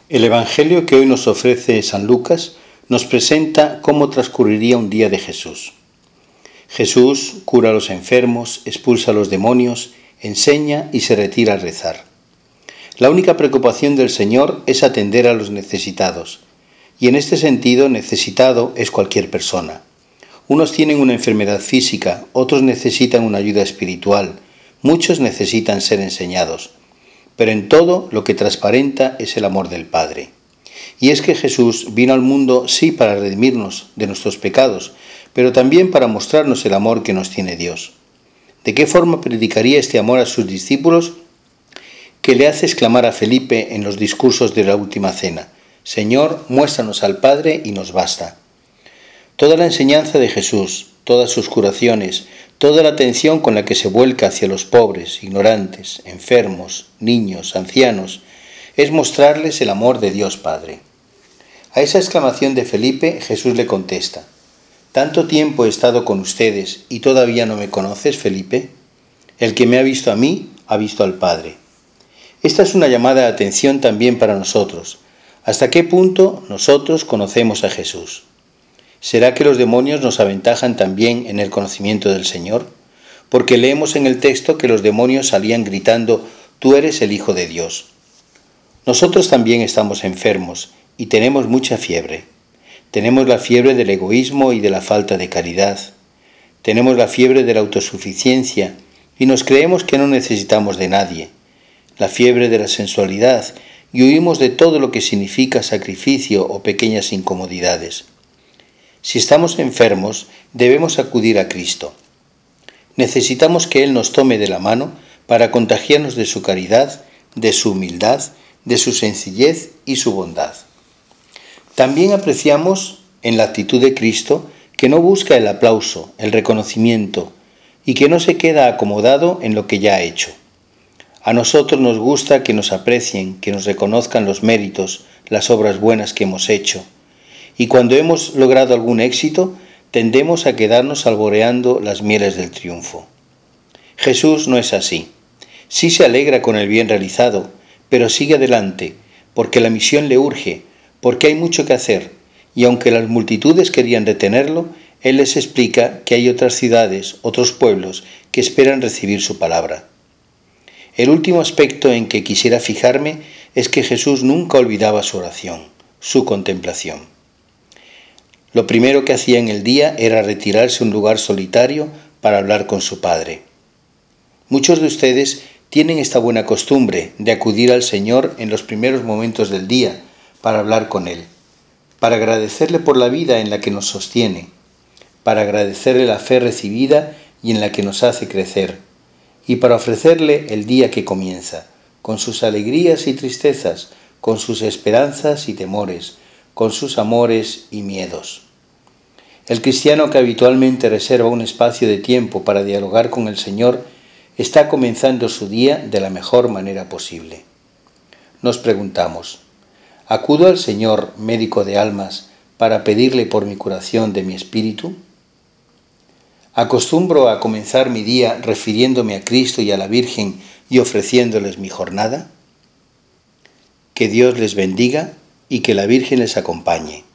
El Evangelio que hoy nos ofrece San Lucas nos presenta cómo transcurriría un día de Jesús. Jesús cura a los enfermos, expulsa a los demonios, enseña y se retira a rezar. La única preocupación del Señor es atender a los necesitados, y en este sentido necesitado es cualquier persona. Unos tienen una enfermedad física, otros necesitan una ayuda espiritual, muchos necesitan ser enseñados. Pero en todo lo que transparenta es el amor del Padre. Y es que Jesús vino al mundo sí para redimirnos de nuestros pecados, pero también para mostrarnos el amor que nos tiene Dios. ¿De qué forma predicaría este amor a sus discípulos? Que le hace exclamar a Felipe en los discursos de la última cena: Señor, muéstranos al Padre y nos basta. Toda la enseñanza de Jesús, todas sus curaciones, toda la atención con la que se vuelca hacia los pobres, ignorantes, enfermos, niños, ancianos, es mostrarles el amor de Dios Padre. A esa exclamación de Felipe, Jesús le contesta: ¿Tanto tiempo he estado con ustedes y todavía no me conoces, Felipe? El que me ha visto a mí, ha visto al Padre. Esta es una llamada de atención también para nosotros. ¿Hasta qué punto nosotros conocemos a Jesús? ¿Será que los demonios nos aventajan también en el conocimiento del Señor? Porque leemos en el texto que los demonios salían gritando: «Tú eres el Hijo de Dios». Nosotros también estamos enfermos y tenemos mucha fiebre. Tenemos la fiebre del egoísmo y de la falta de caridad. Tenemos la fiebre de la autosuficiencia y nos creemos que no necesitamos de nadie. La fiebre de la sensualidad y huimos de todo lo que significa sacrificio o pequeñas incomodidades. Si estamos enfermos, debemos acudir a Cristo. Necesitamos que Él nos tome de la mano para contagiarnos de su caridad, de su humildad, de su sencillez y su bondad. También apreciamos en la actitud de Cristo que no busca el aplauso, el reconocimiento y que no se queda acomodado en lo que ya ha hecho. A nosotros nos gusta que nos aprecien, que nos reconozcan los méritos, las obras buenas que hemos hecho. Y cuando hemos logrado algún éxito, tendemos a quedarnos saboreando las mieles del triunfo. Jesús no es así. Sí se alegra con el bien realizado, pero sigue adelante, porque la misión le urge, porque hay mucho que hacer, y aunque las multitudes querían detenerlo, Él les explica que hay otras ciudades, otros pueblos, que esperan recibir su palabra. El último aspecto en que quisiera fijarme es que Jesús nunca olvidaba su oración, su contemplación. Lo primero que hacía en el día era retirarse a un lugar solitario para hablar con su Padre. Muchos de ustedes tienen esta buena costumbre de acudir al Señor en los primeros momentos del día para hablar con Él, para agradecerle por la vida en la que nos sostiene, para agradecerle la fe recibida y en la que nos hace crecer, y para ofrecerle el día que comienza, con sus alegrías y tristezas, con sus esperanzas y temores, con sus amores y miedos. El cristiano que habitualmente reserva un espacio de tiempo para dialogar con el Señor está comenzando su día de la mejor manera posible. Nos preguntamos: ¿acudo al Señor, médico de almas, para pedirle por mi curación de mi espíritu? ¿Acostumbro a comenzar mi día refiriéndome a Cristo y a la Virgen y ofreciéndoles mi jornada? Que Dios les bendiga y que la Virgen les acompañe.